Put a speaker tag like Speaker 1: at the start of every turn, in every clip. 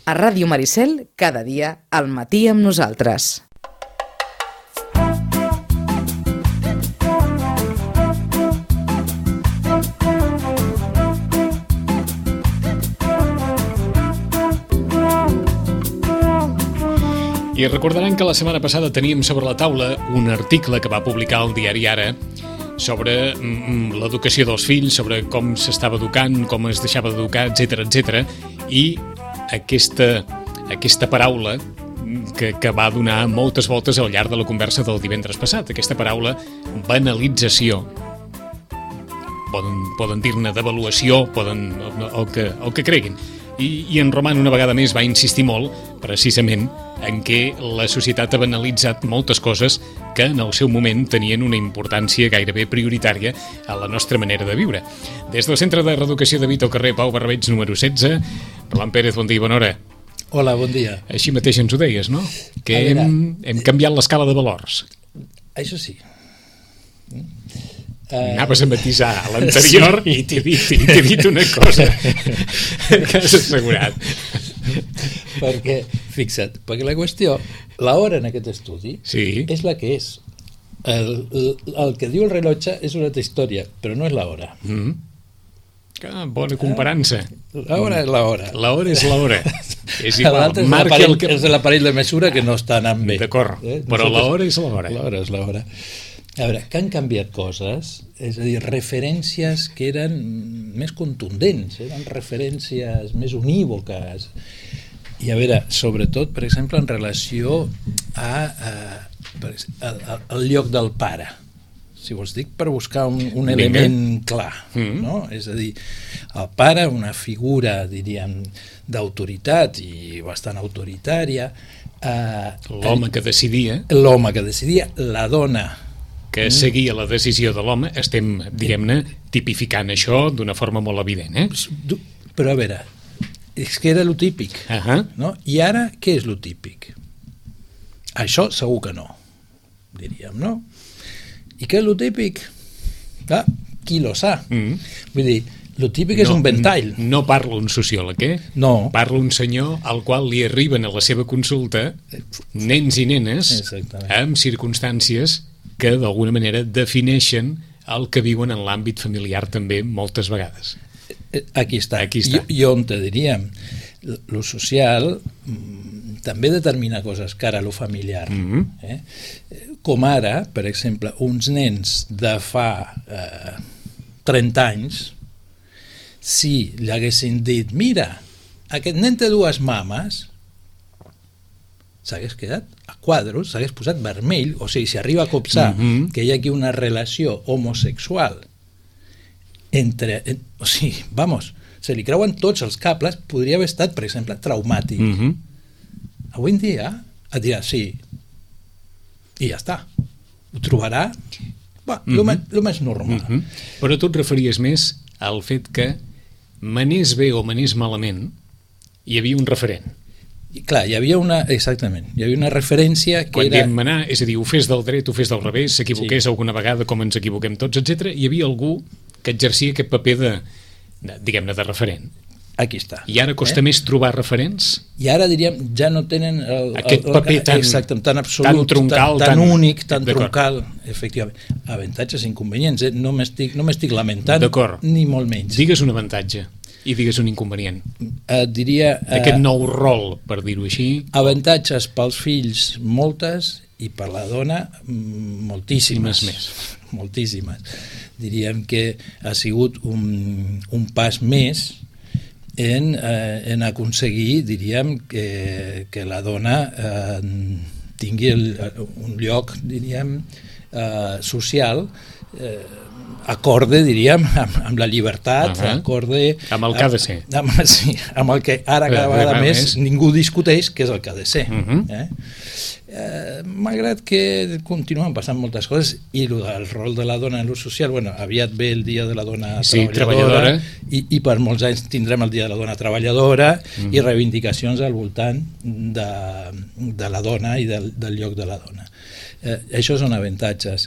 Speaker 1: A Ràdio Maricel, cada dia, al matí amb nosaltres.
Speaker 2: I recordaran que la setmana passada teníem sobre la taula un article que va publicar el diari Ara sobre l'educació dels fills, sobre com s'estava educant, com es deixava d'educar, etc. I aquesta paraula que va donar moltes voltes al llarg de la conversa del divendres passat, aquesta paraula banalització. Poden dir-ne devaluació, el que creguin. I en Roman una vegada més va insistir molt, precisament, en què la societat ha banalitzat moltes coses que en el seu moment tenien una importància gairebé prioritària a la nostra manera de viure. Des del Centre de Reeducació de Vita al carrer Pau Barrabeig número 16, Roland Pérez, bon dia i bona hora.
Speaker 3: Hola, bon dia.
Speaker 2: Així mateix ens ho deies, no? Que hem canviat l'escala de valors.
Speaker 3: Això sí.
Speaker 2: Anaves a matisar a l'anterior i t'he dit una cosa que has assegurat.
Speaker 3: Fixa't, perquè la qüestió, l'hora en aquest estudi és la que és. El que diu el rellotge és una altra història, però no és l'hora.
Speaker 2: Bona comparança.
Speaker 3: L'hora és l'hora.
Speaker 2: L'hora és l'hora. És igual,
Speaker 3: és l'aparell de mesura que no està anant bé.
Speaker 2: D'acord, però l'hora és l'hora.
Speaker 3: L'hora és l'hora. A veure, que han canviat coses, és a dir, referències que eren més contundents, eren referències més unívoques. I a veure, sobretot, per exemple, en relació al lloc del pare. Si vols dic, per buscar un element clar, no? És a dir, el pare, una figura, diríem, d'autoritat i bastant autoritària.
Speaker 2: L'home que decidia.
Speaker 3: La dona
Speaker 2: que seguia la decisió de l'home, estem, diguem-ne, tipificant això d'una forma molt evident,
Speaker 3: Però a veure, és que era lo típic, no? I ara, què és lo típic? Això segur que no, diríem, no? I què és lo típic? Qui lo sa? Vull dir, lo típic és un ventall.
Speaker 2: No parla un sociòleg,
Speaker 3: No.
Speaker 2: Parla un senyor al qual li arriben a la seva consulta nens i nenes amb circumstàncies que d'alguna manera defineixen el que viuen en l'àmbit familiar també moltes vegades.
Speaker 3: Aquí està. I on te diríem, lo social també determina coses cara a lo familiar. Com ara, per exemple, uns nens de fa 30 anys, si li haguessin dit, mira, aquest nen té dues mames, s'hagués quedat a quadros, s'hagués posat vermell, o sigui, si arriba a copsar que hi ha aquí una relació homosexual o sigui, se li creuen tots els cables, podria haver estat, per exemple, traumàtic. Avui en dia et dirà sí, i ja està. Ho trobarà el més normal.
Speaker 2: Però tu et referies més al fet que manés bé o manés malament hi havia un referent.
Speaker 3: I clar, hi havia una referència que
Speaker 2: quan
Speaker 3: era...
Speaker 2: diem manar, és a dir, ho fes del dret, ho fes del revés, s'equivoqués alguna vegada com ens equivoquem tots, etc. Hi havia algú que exercia aquest paper diguem-ne, de referent.
Speaker 3: Aquí està.
Speaker 2: I ara costa més trobar referents?
Speaker 3: I ara, diríem, ja no tenen
Speaker 2: aquest paper
Speaker 3: tan absolut,
Speaker 2: tan troncal,
Speaker 3: tan únic, tan troncal, efectivament. Avantatges i inconvenients, no m'estic lamentant, ni molt menys.
Speaker 2: Digues un avantatge i digues un inconvenient.
Speaker 3: Diria...
Speaker 2: Aquest nou rol, per dir-ho així.
Speaker 3: Avantatges pels fills, moltes, i per la dona, moltíssimes. Moltíssimes. Diríem que ha sigut un pas més en aconseguir, diríem, que la dona tingui un lloc, diríem, social acorde, diríem, amb la llibertat, acorde...
Speaker 2: Amb el que ha de ser.
Speaker 3: Amb el que ara cada vegada més ningú discuteix que és el que ha de ser. Malgrat que continuen passant moltes coses i el rol de la dona en l'ús social, aviat ve el dia de la dona treballadora i per molts anys tindrem el dia de la dona treballadora i reivindicacions al voltant de la dona i del lloc de la dona. Això són avantatges.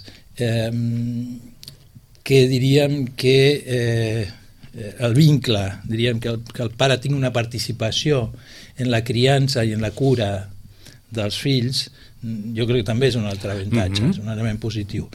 Speaker 3: Que diríem que el vincle, diríem que el pare tingui una participació en la criança i en la cura dels fills, jo crec que també és un altre avantatge, és un element positiu.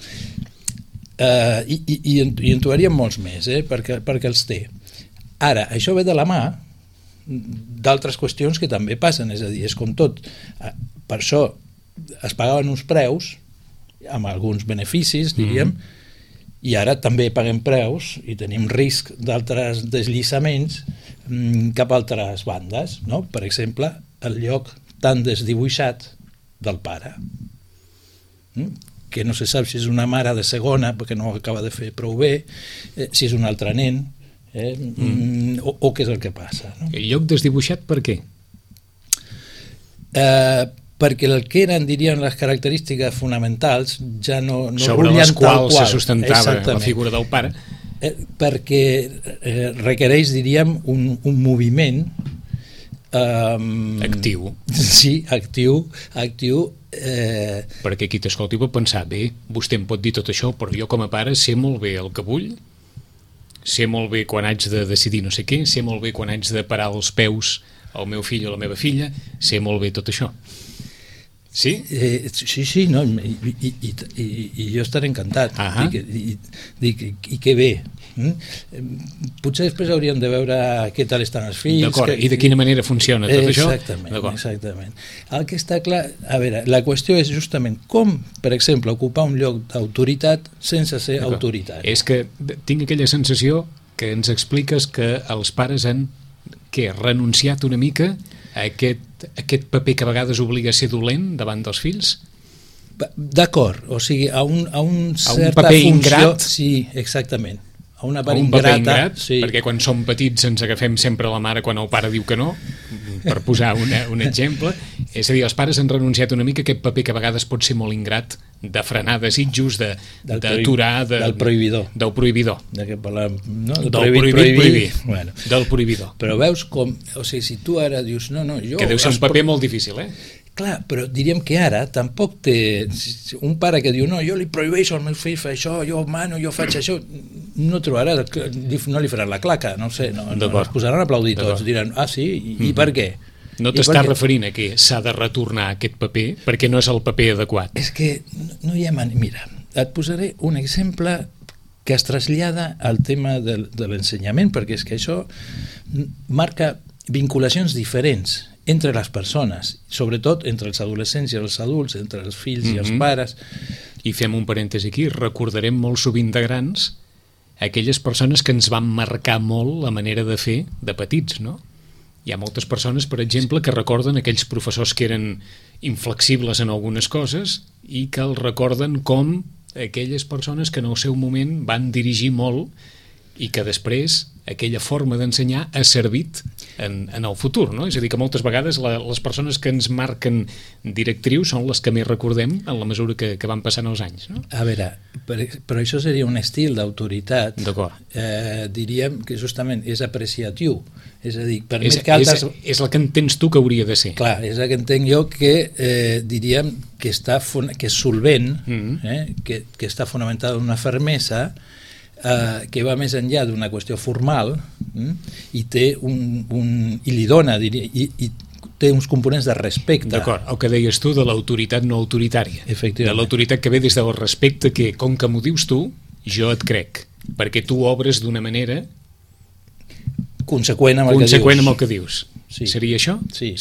Speaker 3: I en trobaríem molts més, perquè els té. Ara, això ve de la mà d'altres qüestions que també passen, és a dir, és com tot. Per això es pagaven uns preus, amb alguns beneficis, diríem, i ara també paguem preus i tenim risc d'altres deslliçaments cap a altres bandes, no? Per exemple, el lloc tan desdibuixat del pare, que no se sap si és una mare de segona perquè no ho acaba de fer prou bé, si és un altre nen, o què és el que passa, no?
Speaker 2: El lloc desdibuixat per què?
Speaker 3: Perquè el que eren, diríem, les característiques fonamentals ja no
Speaker 2: sobre les quals se sustentava la figura del pare,
Speaker 3: perquè requereix, diríem, un moviment
Speaker 2: actiu.
Speaker 3: Sí, actiu.
Speaker 2: Perquè qui t'escolti pot pensar, bé, vostè em pot dir tot això, però jo com a pare sé molt bé el que vull, sé molt bé quan haig de decidir no sé què, sé molt bé quan haig de parar els peus al meu fill o a la meva filla, sé molt bé tot això. Sí?
Speaker 3: Sí, no, i jo estaré encantat. I que bé. Potser després hauríem de veure què tal estan els fills.
Speaker 2: D'acord, i de quina manera funciona tot això?
Speaker 3: Exactament. El que està clar, a veure, la qüestió és justament com, per exemple, ocupar un lloc d'autoritat sense ser autoritari.
Speaker 2: És que tinc aquella sensació que ens expliques que els pares han renunciat una mica a aquest paper que a vegades obliga a ser dolent davant dels fills?
Speaker 3: D'acord, o sigui, a un certa
Speaker 2: paper
Speaker 3: funció...
Speaker 2: ingrat?
Speaker 3: Sí, exactament. A un
Speaker 2: paper ingrat, sí. Perquè quan som petits ens agafem sempre a la mare quan el pare diu que no, per posar un exemple. És a dir, els pares han renunciat una mica a aquest paper que a vegades pot ser molt ingrat, de frenar desitjos, d'aturar...
Speaker 3: Del prohibidor.
Speaker 2: Del prohibidor.
Speaker 3: Del prohibir. Bueno.
Speaker 2: Del prohibidor.
Speaker 3: Però veus com... O sigui, si tu ara dius... No, jo...
Speaker 2: Que deu ser un paper molt difícil,
Speaker 3: Clar, però diríem que ara tampoc té... Un pare que diu, no, jo li prohibeixo al meu fill fer això, jo mano, jo faig això... No trobarà, no li faran la claca, no sé, no es posaran a aplaudir tots, diran, sí, i per què?
Speaker 2: No t'estàs referint a que s'ha de retornar aquest paper perquè no és el paper adequat.
Speaker 3: És que no hi ha manera... Mira, et posaré un exemple que es trasllada al tema de l'ensenyament, perquè és que això marca vinculacions diferents entre les persones, sobretot entre els adolescents i els adults, entre els fills i els pares.
Speaker 2: I fem un parèntesi aquí, recordarem molt sovint de grans aquelles persones que ens van marcar molt la manera de fer de petits, no? Hi ha moltes persones, per exemple, que recorden aquells professors que eren inflexibles en algunes coses i que els recorden com aquelles persones que en el seu moment van dirigir molt i que després aquella forma d'ensenyar ha servit en el futur, no? És a dir, que moltes vegades les persones que ens marquen directrius són les que més recordem en la mesura que van passant els anys, no?
Speaker 3: A veure, però això seria un estil d'autoritat, diríem que justament és apreciatiu, és a dir, per més que altres...
Speaker 2: És el que entens tu que hauria de ser.
Speaker 3: Clar, és el que entenc jo que diríem que és solvent, que està fonamentada en una fermesa, que va més enllà d'una qüestió formal i té i li dona, diria, i té uns components de respecte.
Speaker 2: D'acord, el que deies tu de l'autoritat no autoritària.
Speaker 3: Efectivament.
Speaker 2: De l'autoritat que ve des del respecte que, com que m'ho dius tu, jo et crec, perquè tu obres d'una manera
Speaker 3: conseqüent amb el
Speaker 2: que dius.
Speaker 3: Sí.
Speaker 2: Seria això?
Speaker 3: Sí.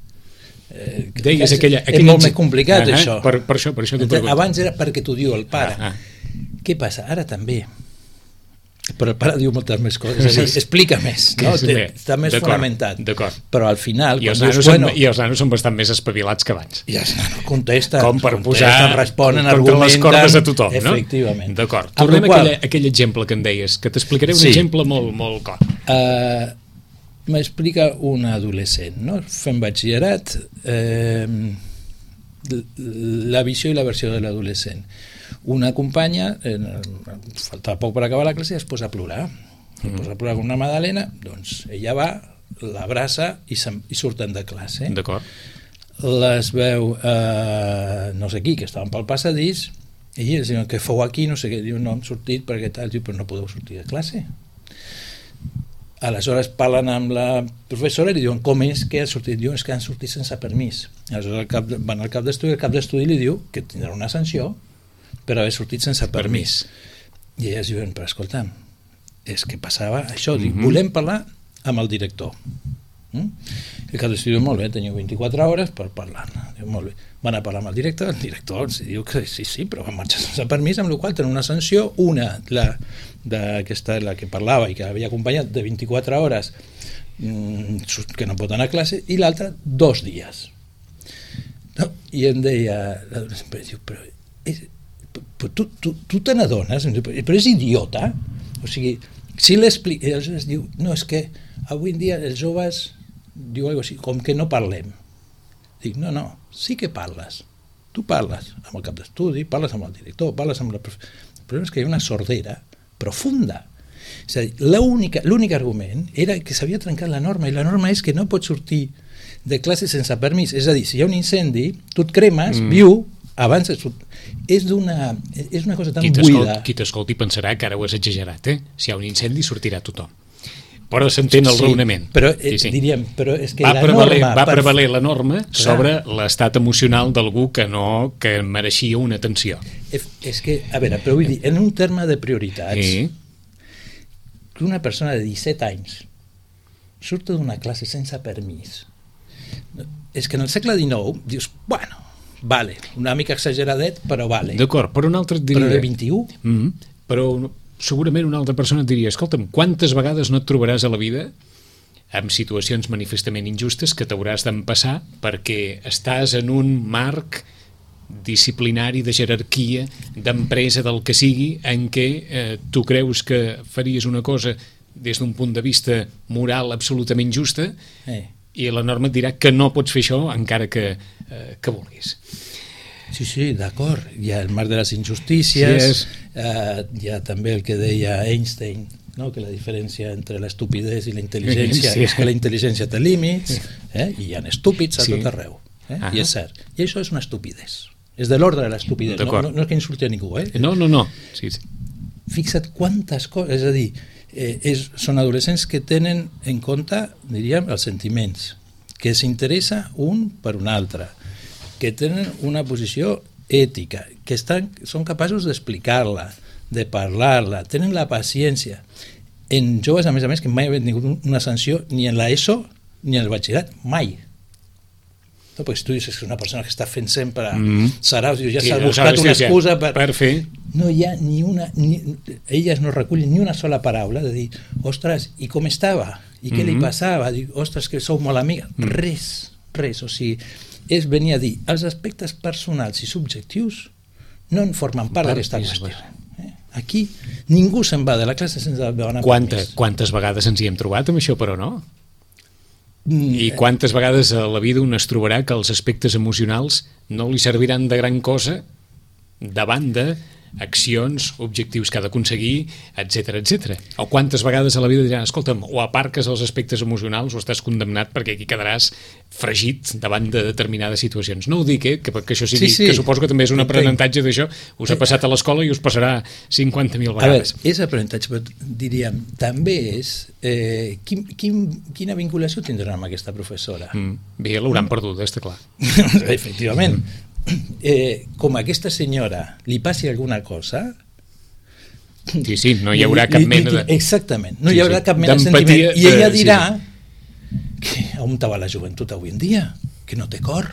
Speaker 2: Deies
Speaker 3: és molt més complicat, això.
Speaker 2: Per això t'ho pregunto.
Speaker 3: Abans era perquè t'ho diu el pare. Què passa? Ara també. Però el pare diu moltes més coses, és a dir, explica més, no? Està més fonamentat. Però al final...
Speaker 2: I els nanos són bastant més espavilats que abans.
Speaker 3: I els nanos contesten, responen, argumenten...
Speaker 2: les cordes a tothom, no?
Speaker 3: Efectivament.
Speaker 2: D'acord. Tornem a aquell exemple que em deies, que t'explicaré un exemple molt clar.
Speaker 3: M'explica un adolescent, no? Fem batxillerat, la visió i la versió de l'adolescent. Una companya, faltava poc per acabar la classe, es posa a plorar. Es posa a plorar com una magdalena, doncs ella va, l'abraça i surten de classe.
Speaker 2: D'acord.
Speaker 3: Les veu no sé qui, que estaven pel passadís, i ells diuen, què feu aquí? No sé què. Diu, no, hem sortit perquè tal, diu, però no podeu sortir de classe. Aleshores parlen amb la professora i li diuen com és que ha sortit. Diuen que han sortit sense permís. Aleshores van al cap d'estudi, el cap d'estudi li diu que tindrà una sanció per haver sortit sense permís. I elles diuen, però escolta'm, és que passava això, dic, volem parlar amb el director. El cap d'estudi diu, molt bé, teniu 24 hores per parlar. Diu, molt bé. Van a parlar amb el director els diu que sí, però van marxar sense permís, amb la qual tenen una sanció, aquesta, la que parlava i que havia acompanyat, de 24 hores que no pot anar a classe, i l'altra 2 dies. No? I em deia però tu te n'adones? Però és idiota? O sigui, si l'explica, aleshores diu, no, és que avui en dia els joves diu alguna cosa així, com que no parlem. Dic, no, sí que parles. Tu parles amb el cap d'estudi, parles amb el director, parles amb la professora. El problema és que hi ha una sordera profunda. És a dir, l'únic argument era que s'havia trencat la norma, i la norma és que no pots sortir de classe sense permís. És a dir, si hi ha un incendi, tu et cremes, viu, abans és una cosa tan buida.
Speaker 2: Qui t'escolti pensarà que ara ho has exagerat, Si hi ha un incendi sortirà tothom. Però s'entén el raonament.
Speaker 3: Però diríem, però és que
Speaker 2: va prevaler la norma sobre l'estat emocional d'algú que mereixia una atenció.
Speaker 3: És que, a veure, però vull dir, en un terme de prioritats, que una persona de 17 anys surt d'una classe sense permís, és que en el segle XIX dius, bueno, vale, una mica exageradet, però vale.
Speaker 2: D'acord, però un altre et diria...
Speaker 3: Però de 21?
Speaker 2: Però segurament una altra persona et diria, escolta'm, quantes vegades no et trobaràs a la vida amb situacions manifestament injustes que t'hauràs d'empassar perquè estàs en un marc disciplinari, de jerarquia, d'empresa, del que sigui, en què tu creus que faries una cosa des d'un punt de vista moral absolutament justa i la norma et dirà que no pots fer això encara que vulguis.
Speaker 3: Sí, d'acord. Hi ha el marc de les injustícies, hi ha també el que deia Einstein, no? Que la diferència entre l'estupidesa i la intel·ligència és que la intel·ligència té límits, i hi ha estúpids a tot arreu, i és cert. I això és una estupidesa. És de l'ordre de l'estupidesa, no és que insulti a ningú.
Speaker 2: No. Sí.
Speaker 3: Fixa't quantes coses, és a dir, són adolescents que tenen en compte, diríem, els sentiments, que s'interessa un per un altre, que tenen una posició ètica, que són capaços d'explicar-la, de parlar-la, tenen la paciència. En joves, a més, que mai havien tingut una sanció ni en l'ESO ni en el batxillerat, mai. No, perquè si tu dius que és una persona que està fent sempre saraus, ja s'ha buscat una excusa per fer. No hi ha ni una... Elles no recullen ni una sola paraula de dir, ostres, i com estava? I què li passava? Dic, ostres, que sou molt amigues. Res. O sigui, és venir a dir, els aspectes personals i subjectius no en formen part d'aquesta qüestió. Aquí ningú se'n va de la classe sense demanar permís.
Speaker 2: Quantes vegades ens hi hem trobat amb això, però no? I quantes vegades a la vida un es trobarà que els aspectes emocionals no li serviran de gran cosa davant de accions, objectius que ha d'aconseguir, etc. O quantes vegades a la vida diran, escolta'm, o aparques els aspectes emocionals o estàs condemnat perquè aquí quedaràs fregit davant de determinades situacions. No ho dic, que això sigui, que suposo que també és un aprenentatge d'això, us ha passat a l'escola i us passarà 50.000 vegades.
Speaker 3: A veure, és aprenentatge, però diríem, també és quina vinculació tindran amb aquesta professora?
Speaker 2: Bé, l'hauran perduda, està clar.
Speaker 3: Efectivament. Com a aquesta senyora li passi alguna cosa,
Speaker 2: sí, no hi haurà cap mena de...
Speaker 3: Exactament, no hi haurà cap mena de sentiment. I ella dirà que on va la joventut avui en dia, que no té cor.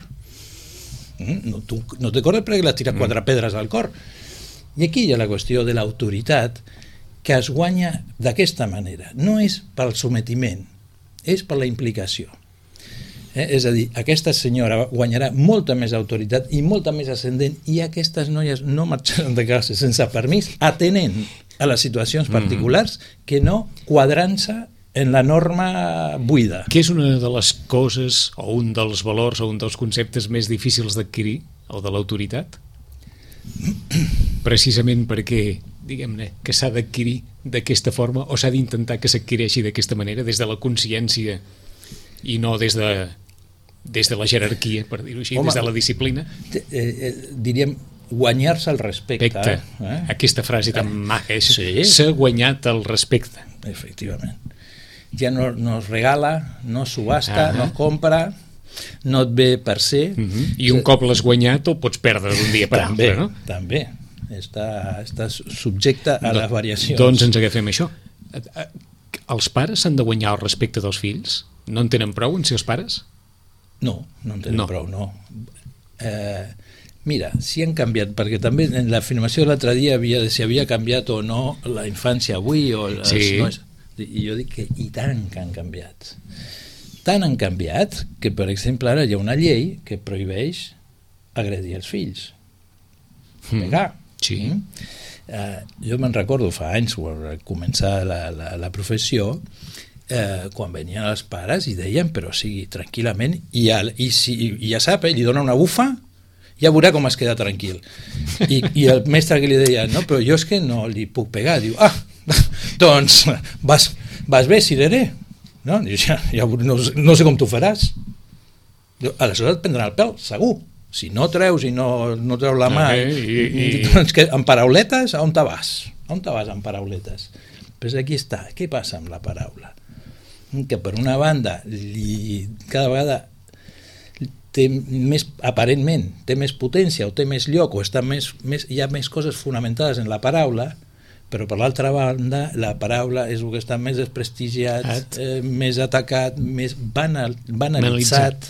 Speaker 3: No té cor perquè l'ha tirat 4 pedres al cor. I aquí hi ha la qüestió de l'autoritat que es guanya d'aquesta manera. No és pel sometiment, és per la implicació. És a dir, aquesta senyora guanyarà molta més autoritat i molta més ascendent, i aquestes noies no marxaran de classe sense permís, atenent a les situacions particulars que no quadrant-se en la norma buida.
Speaker 2: Què és una de les coses o un dels valors o un dels conceptes més difícils d'adquirir, el de l'autoritat? Precisament perquè, diguem-ne, que s'ha d'adquirir d'aquesta forma o s'ha d'intentar que s'adquireixi d'aquesta manera, des de la consciència i no des de la jerarquia, per dir-ho així, des de la disciplina.
Speaker 3: Diríem, guanyar-se el respecte.
Speaker 2: Aquesta frase tan maca, s'ha guanyat el respecte.
Speaker 3: Efectivament. ja no es regala, no es subhasta, no es compra, no et ve per ser.
Speaker 2: I un cop l'has guanyat el pots perdre d'un dia per altre, no?
Speaker 3: També. Està subjecte a les variacions.
Speaker 2: Doncs ens agafem això. Els pares s'han de guanyar el respecte dels fills? No en tenen prou en ser els pares?
Speaker 3: No en tenen prou, no. Mira, si han canviat, perquè també en l'afirmació de l'altre dia havia de si havia canviat o no la infància avui o els i jo dic que i tant que han canviat. Tant han canviat que, per exemple, ara hi ha una llei que prohibeix agredir els fills. Pegar.
Speaker 2: Sí.
Speaker 3: Jo me'n recordo fa anys, quan començar la professió, quan venien els pares i deien, però sigui, tranquil·lament, i ja sap, li dona una bufa, ja veurà com es queda tranquil. I el mestre que li deia, no, però jo és que no li puc pegar, diu, doncs vas bé, cireré. No? Diu, ja no sé com tu faràs. Diu, aleshores et prendrà el pèl, segur. Si no treus i no treus la mà, doncs que amb parauletes, on te vas? On te vas amb parauletes? Pues aquí està. Què passa amb la paraula? Que per una banda cada vegada té més, aparentment, té més potència o té més lloc o hi ha més coses fonamentades en la paraula, però per l'altra banda la paraula és el que està més desprestigiat, més atacat, més banalitzat.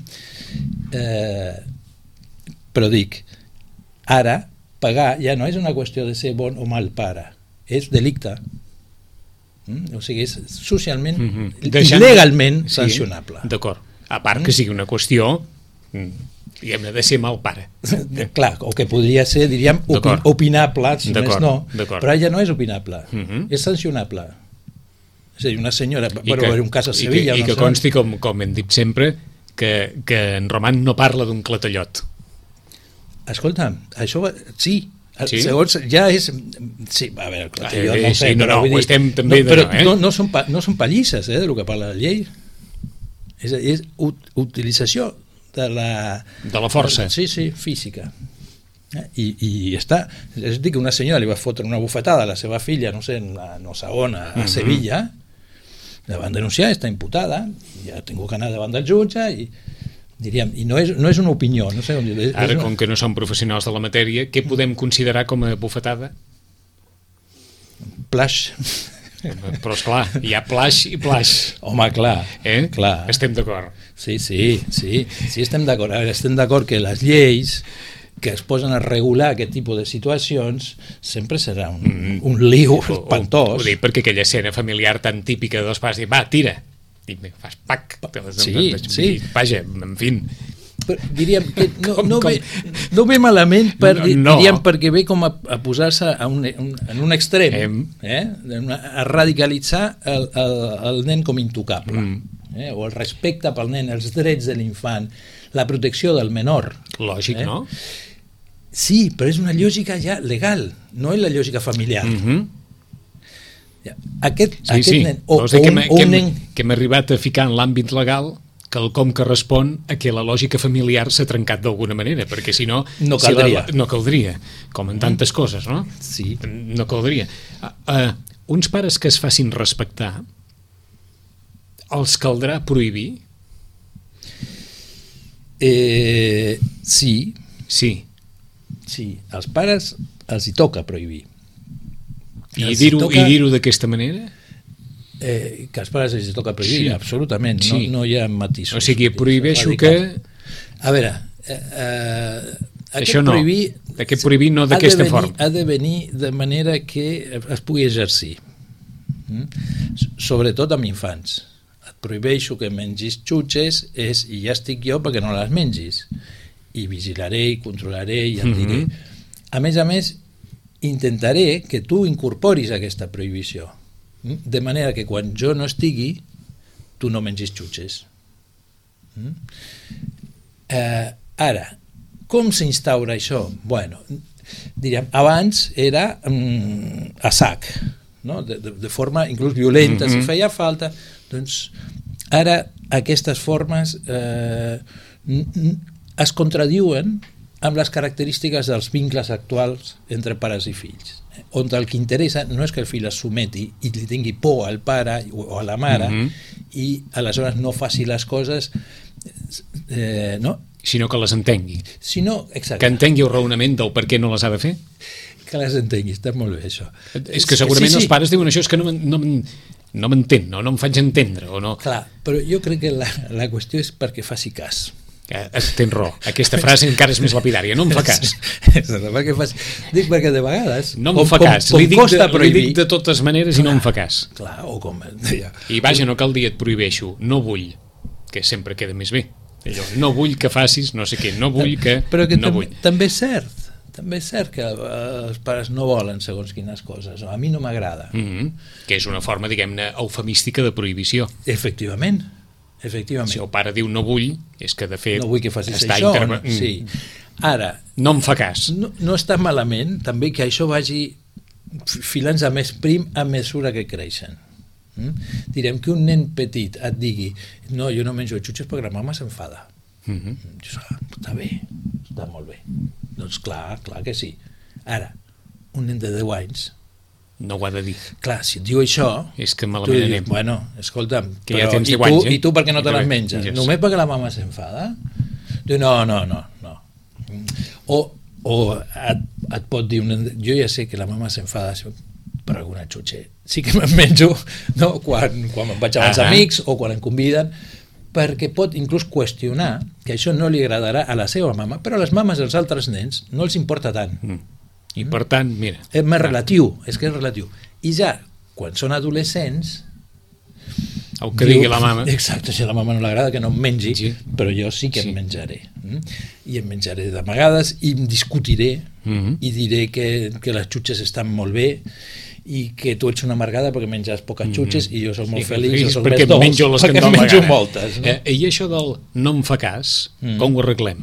Speaker 3: Però dic, ara pagar ja no és una qüestió de ser bon o mal pare, és delicte. O sigui, és socialment i legalment sancionable.
Speaker 2: D'acord. A part que sigui una qüestió diguem-ne de ser mal pare.
Speaker 3: Clar, o que podria ser, diríem, opinable, si més no, però ja no és opinable, és sancionable. És a dir, una senyora, però un cas a Sevilla...
Speaker 2: I que consti, com hem dit sempre, que en Roman no parla d'un clatellot.
Speaker 3: Escolta, això sí, segons ja és... Sí, a veure, jo no sé,
Speaker 2: ho estem també
Speaker 3: però no són pallisses del que parla la llei, és utilització de la
Speaker 2: força.
Speaker 3: Sí, física. I està, és a dir, que una senyora li va fotre una bufetada a la seva filla, no sé, no sé on, a Sevilla, la van denunciar, està imputada, ja ha tingut que anar davant del jutge i diríem, i no és una opinió, no sé on dir.
Speaker 2: Ara, com que no som professionals de la matèria, què podem considerar com a bufetada?
Speaker 3: Plaix.
Speaker 2: Però esclar, hi ha plaix i plaix.
Speaker 3: Home, clar. Clar.
Speaker 2: Estem d'acord.
Speaker 3: Sí, estem d'acord. Estem d'acord que les lleis que es posen a regular aquest tipus de situacions sempre serà un lío espantós.
Speaker 2: Ho dic perquè aquella escena familiar tan típica dels pares dir, va, tira, i fas pac,
Speaker 3: sí.
Speaker 2: Vaja, en fi.
Speaker 3: Però diríem que no ve malament diríem perquè ve com a posar-se en un extrem, a radicalitzar el nen com intocable, o el respecte pel nen, els drets de l'infant, la protecció del menor.
Speaker 2: Lògic, no?
Speaker 3: Sí, però és una lògica ja legal, no és la lògica familiar. Aquest nen
Speaker 2: que hem arribat a ficar en l'àmbit legal quelcom que respon a que la lògica familiar s'ha trencat d'alguna manera, perquè si no
Speaker 3: no
Speaker 2: caldria, com en tantes coses, no?
Speaker 3: Sí.
Speaker 2: No caldria. Uns pares que es facin respectar els caldrà prohibir? Sí,
Speaker 3: als pares els hi toca prohibir.
Speaker 2: I dir-ho d'aquesta manera?
Speaker 3: Que als pares els toca prohibir, absolutament, no hi ha matisos.
Speaker 2: O sigui, prohibeixo que...
Speaker 3: A veure,
Speaker 2: això no, aquest prohibir no d'aquesta forma.
Speaker 3: Ha de venir de manera que es pugui exercir, sobretot amb infants. Et prohibeixo que mengis xutxes i ja estic jo perquè no les mengis, i vigilaré i controlaré i et diré. A més, intentaré que tu incorporis aquesta prohibició, de manera que quan jo no estigui tu no mengis xutxes. Ara, com s'instaura això? Bueno, diríem, abans era a sac, no? De forma inclús violenta, si feia falta. Doncs ara aquestes formes es contradiuen amb les característiques dels vincles actuals entre pares i fills, on el que interessa no és que el fill es someti i li tingui por al pare o a la mare i aleshores no faci les coses no?
Speaker 2: Sinó que les entengui.
Speaker 3: Exacte.
Speaker 2: Que entengui el raonament del per què no les ha de fer.
Speaker 3: Que les entengui, està molt bé això.
Speaker 2: És que segurament els pares diuen això, és que no m'entén, no em faig entendre o no.
Speaker 3: Clar, però jo crec que la qüestió és perquè faci cas.
Speaker 2: Tens raó, aquesta frase encara és més lapidària, no em fa cas.
Speaker 3: Dic perquè de vegades
Speaker 2: no em fa cas, li dic de totes maneres i no em fa cas.
Speaker 3: Clar, o com deia.
Speaker 2: I vaja, no cal dir et prohibeixo, no vull, que sempre queda més bé. No vull que facis no sé què, no vull que...
Speaker 3: Però que
Speaker 2: no vull.
Speaker 3: També és cert que els pares no volen segons quines coses, a mi no m'agrada.
Speaker 2: Que és una forma, diguem-ne, eufemística de prohibició.
Speaker 3: Efectivament.
Speaker 2: Si el pare diu no vull, és que de fet
Speaker 3: no vull que facis això. Sí. Ara,
Speaker 2: no em fa cas.
Speaker 3: No està malament també que això vagi filant a més prim a mesura que creixen. Direm que un nen petit et digui no, jo no menjo xutxes perquè la mama s'enfada. Està bé, està molt bé. Doncs clar que sí. Ara, un nen de 10 anys
Speaker 2: no ho ha de dir.
Speaker 3: Clar, si et diu això,
Speaker 2: és que malament anem.
Speaker 3: Bueno, escolta'm,
Speaker 2: que ja tens 10 anys,
Speaker 3: i tu per què no te les menges? Només perquè la mama s'enfada? Diu, no. O et pot dir, jo ja sé que la mama s'enfada per alguna xutxa. Sí que me'n menjo, no? Quan vaig amb els amics o quan em conviden, perquè pot inclús qüestionar que això no li agradarà a la seva mama, però a les mames dels altres nens no els importa tant.
Speaker 2: I per tant, mira...
Speaker 3: És més relatiu, és que és relatiu. I ja, quan són adolescents...
Speaker 2: El que digui la mama.
Speaker 3: Exacte, si a la mama no l'agrada que no em mengi, però jo sí que em menjaré. I em menjaré de vegades i em discutiré i diré que les xutxes estan molt bé i que tu ets una amargada perquè menges poques xutxes i jo soc molt feliç, jo soc més dolç, perquè em menjo moltes.
Speaker 2: I això del no em fa cas, com ho arreglem?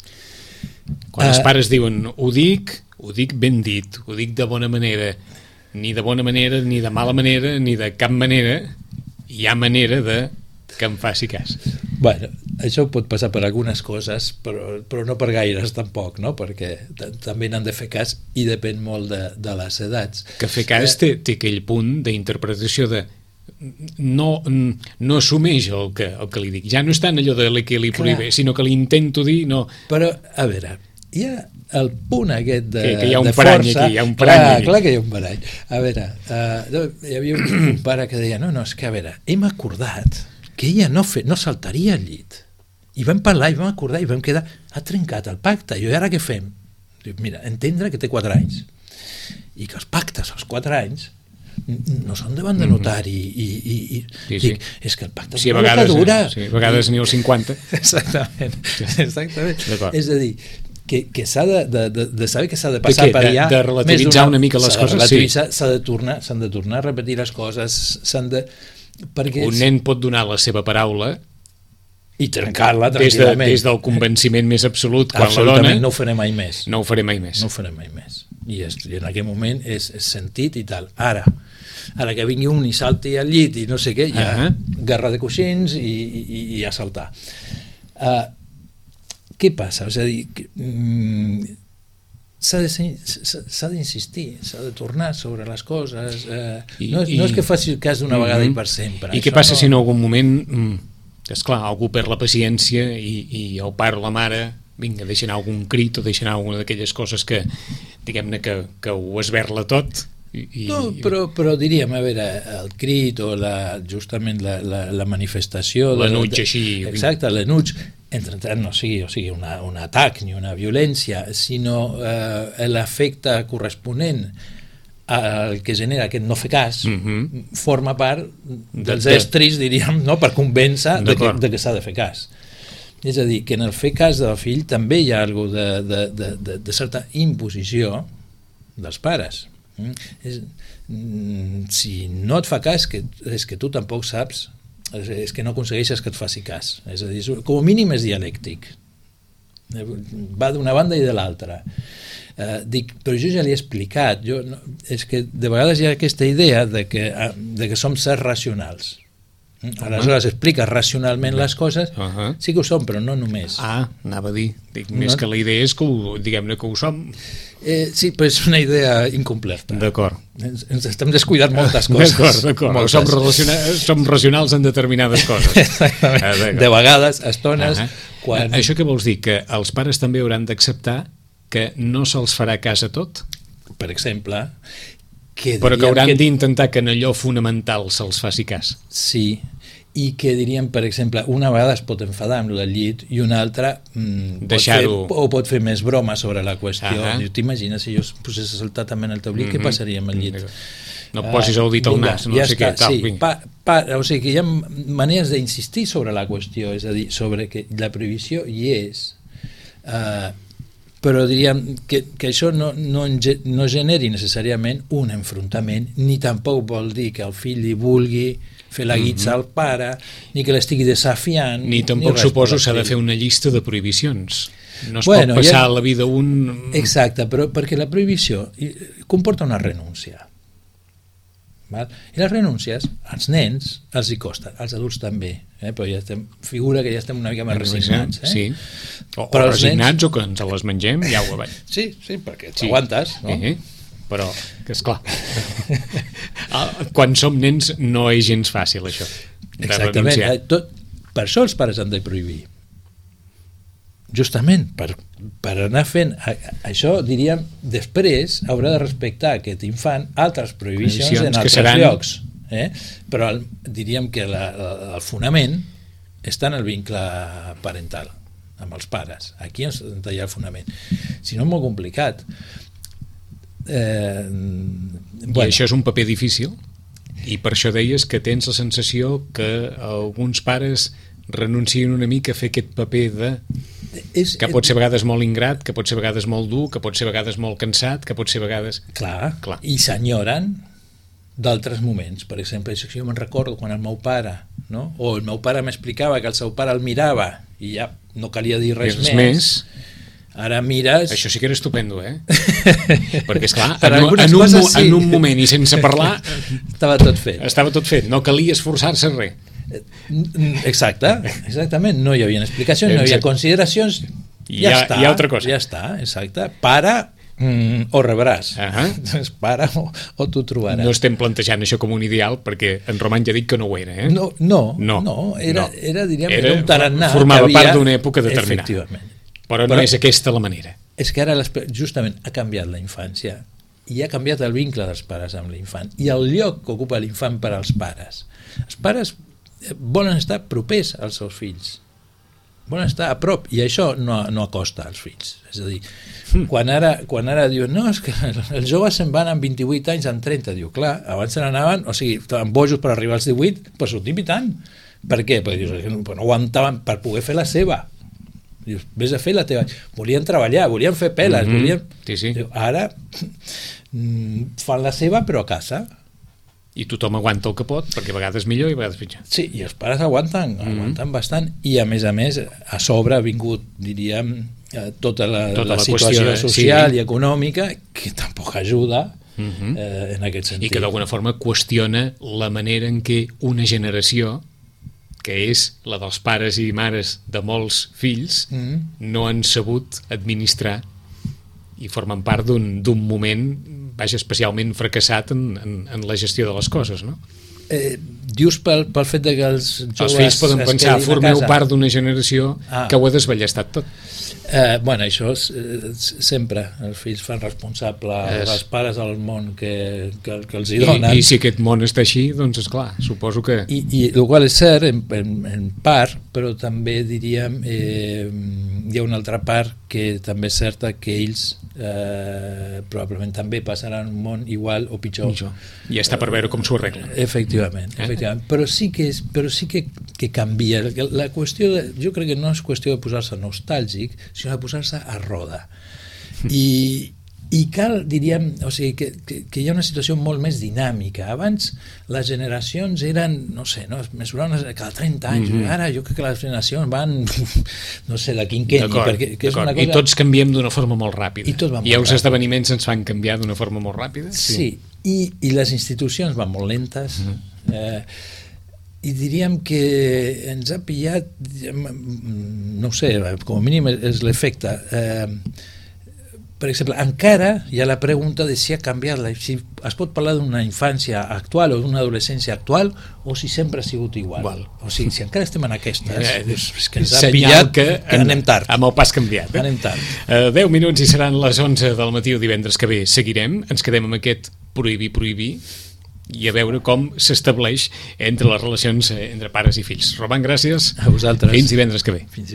Speaker 2: Quan els pares diuen ho dic ben dit, ho dic de bona manera, ni de bona manera, ni de mala manera, ni de cap manera, hi ha manera de que em faci cas.
Speaker 3: Bueno, això pot passar per algunes coses, però no per gaires tampoc, no? Perquè també n'han de fer cas i depèn molt de les edats.
Speaker 2: Que fer cas té aquell punt d'interpretació de no assumeix el que li dic. Ja no és tant allò de que li prohibeix, sinó que li intento dir no.
Speaker 3: Però, a veure, hi ha el punt aquest de força...
Speaker 2: Que hi ha un parany aquí, hi ha un parany aquí.
Speaker 3: Clar que hi ha un parany. A veure, hi havia un pare que deia, no, és que a veure, hem acordat que ella no saltaria al llit. I vam parlar, i vam acordar, i vam quedar... Ha trencat el pacte, i ara què fem? Diu, mira, entendre que té 4 anys i que els pactes als 4 anys no són davant de notari i dic, és que el pacte
Speaker 2: és una vegada, a vegades ni els 50.
Speaker 3: Exactament. És a dir, que s'ha de saber que s'ha de passar per allà,
Speaker 2: de relativitzar una mica les coses,
Speaker 3: s'han de tornar a repetir les coses, perquè
Speaker 2: un nen pot donar la seva paraula
Speaker 3: i trencar-la tranquil·lament
Speaker 2: des del convenciment més absolut quan
Speaker 3: absolutament,
Speaker 2: la dona
Speaker 3: no ho faré mai més i en aquell moment és sentit i tal. Ara que vingui un i salti al llit i no sé què, ja guerra de coixins i a saltar. Què passa? És a dir, s'ha d'insistir, s'ha de tornar sobre les coses, no és que faci el cas d'una vegada i per sempre.
Speaker 2: I què passa si en algun moment esclar, algú perd la paciència i el pare o la mare vinga, deixa anar algun crit o deixa anar alguna d'aquelles coses que diguem-ne que ho esberla tot.
Speaker 3: No, però diríem, a veure, el crit o justament la manifestació,
Speaker 2: l'enuig així,
Speaker 3: exacte, l'enuig, entre no sigui un atac ni una violència, sinó l'efecte corresponent al que genera aquest no fer cas, forma part dels estris, diríem, no? Per convèncer de que s'ha de fer cas. És a dir, que en el fer cas del fill també hi ha alguna de certa imposició dels pares. Si no et fa cas és que tu tampoc saps, és que no aconsegueixes que et faci cas, és a dir, com a mínim és dialèctic, va d'una banda i de l'altra. Però jo ja l'he explicat, és que de vegades hi ha aquesta idea de que som sers racionals, Aleshores explica racionalment les coses, sí que ho som, però no només.
Speaker 2: Anava a dir, més que la idea és que diguem-ne que ho som.
Speaker 3: Sí, però és una idea incompleta.
Speaker 2: D'acord.
Speaker 3: Ens estem descuidant moltes coses.
Speaker 2: D'acord. Som racionals en determinades coses.
Speaker 3: Exactament. De vegades, a estones...
Speaker 2: Això què vols dir? Que els pares també hauran d'acceptar que no se'ls farà cas a tot?
Speaker 3: Per exemple...
Speaker 2: Però que hauran d'intentar que en allò fonamental se'ls faci cas.
Speaker 3: Sí, i que diríem, per exemple, una vegada es pot enfadar amb el llit i una altra pot fer més broma sobre la qüestió. T'imagines si jo posés a saltar també en el teu llit, què passaria amb el llit?
Speaker 2: No posis el dit al nas, no sé què tal.
Speaker 3: O sigui que hi ha maneres d'insistir sobre la qüestió, és a dir, sobre que la prohibició hi és, però diríem que això no generi necessàriament un enfrontament, ni tampoc vol dir que el fill li vulgui fer la guitza al pare, ni que l'estigui desafiant...
Speaker 2: Ni tampoc suposo s'ha de fer una llista de prohibicions. No es pot passar la vida un...
Speaker 3: Exacte, però perquè la prohibició comporta una renúncia. I les renúncies, als nens els hi costen, als adults també, però figura que ja estem una mica més resignats.
Speaker 2: Sí. O resignats o que ens les mengem, ja ho veig.
Speaker 3: Sí, perquè t'aguantes, no?
Speaker 2: Però, que esclar, quan som nens no és gens fàcil, això.
Speaker 3: Exactament. Per això els pares han de prohibir. Justament per anar fent això, diríem, després haurà de respectar aquest infant altres prohibicions en altres llocs, però diríem que el fonament està en el vincle parental amb els pares, aquí és on hi ha el fonament, si no és molt complicat.
Speaker 2: I això és un paper difícil i per això deies que tens la sensació que alguns pares renuncien una mica a fer aquest paper que pot ser a vegades molt ingrat, que pot ser a vegades molt dur, que pot ser a vegades molt cansat, que pot ser a vegades...
Speaker 3: Clar. I s'enyoren d'altres moments. Per exemple, jo me'n recordo quan el meu pare, no? O el meu pare m'explicava que el seu pare el mirava i ja no calia dir res més. Ara mires...
Speaker 2: Això sí que era estupendo, perquè, esclar, en un moment i sense parlar...
Speaker 3: Estava tot fet.
Speaker 2: No calia esforçar-se res.
Speaker 3: Exactament, no hi havia explicacions, no hi havia consideracions, hi ha
Speaker 2: altra cosa.
Speaker 3: Ja està, exacte. Para o rebràs. Para o t'ho trobaràs.
Speaker 2: No estem plantejant això com un ideal, perquè en Roman ja dic que no ho era.
Speaker 3: Era un tarannà.
Speaker 2: Formava part d'una època determinada.
Speaker 3: Efectivament.
Speaker 2: Però no és aquesta la manera.
Speaker 3: És que ara justament ha canviat la infància i ha canviat el vincle dels pares amb l'infant i el lloc que ocupa l'infant per als pares. Els pares volen estar propers als seus fills, volen estar a prop, i això no acosta als fills. És a dir, quan ara diuen no, és que els joves se'n van amb 28 anys, amb 30, diu, clar, abans se n'anaven, o sigui, estaven bojos per arribar als 18, però sortim i tant. Per què? Perquè no aguantaven per poder fer la seva. Dius, vés a fer la teva... Volien treballar, volien fer peles,
Speaker 2: Sí.
Speaker 3: Diu, ara fan la seva però a casa.
Speaker 2: I tothom aguanta el que pot, perquè a vegades millor i a vegades pitjor.
Speaker 3: Sí, i els pares aguanten bastant, i a més, a sobre ha vingut, diríem, tota la situació social i econòmica, que tampoc ajuda en aquest sentit.
Speaker 2: I que d'alguna forma qüestiona la manera en què una generació, que és la dels pares i mares de molts fills, no han sabut administrar i formen part d'un moment especialment fracassat en la gestió de les coses, no?
Speaker 3: Dius pel fet que els joves...
Speaker 2: Els fills poden pensar, formeu part d'una generació que ho ha desballestat tot.
Speaker 3: Bueno, això sempre els fills fan responsable els pares del món que els hi donen.
Speaker 2: I si aquest món està així, doncs esclar, suposo que...
Speaker 3: I el qual és cert en part, però també diríem hi ha una altra part que també és certa, que ells probablement també passaran un món igual o pitjor.
Speaker 2: I està per veure com s'ho arregla.
Speaker 3: Efectivament. Però sí que canvia. La qüestió, jo crec que no és qüestió de posar-se nostàlgic, sinó de posar-se a roda. I cal, diríem, o sigui, que hi ha una situació molt més dinàmica. Abans les generacions eren, no sé, mesuraven cada 30 anys. Ara jo crec que les generacions van, no sé, de quinquenni.
Speaker 2: Cosa... I tots canviem d'una forma molt ràpida. I els esdeveniments ens fan canviar d'una forma molt ràpida.
Speaker 3: Sí. I les institucions van molt lentes. I diríem que ens ha pillat, no ho sé, com a mínim és l'efecte. Per exemple, encara hi ha la pregunta de si ha canviat, si es pot parlar d'una infància actual o d'una adolescència actual o si sempre ha sigut igual. O sigui, si encara estem en aquesta, és que ens ha pillat que anem tard.
Speaker 2: Amb el pas canviat.
Speaker 3: Anem tard.
Speaker 2: 10 minuts i seran les 11 del matí o divendres que ve. Seguirem, ens quedem amb aquest prohibir i a veure com s'estableix entre les relacions entre pares i fills. Roman, gràcies.
Speaker 3: A vosaltres.
Speaker 2: Fins divendres que ve.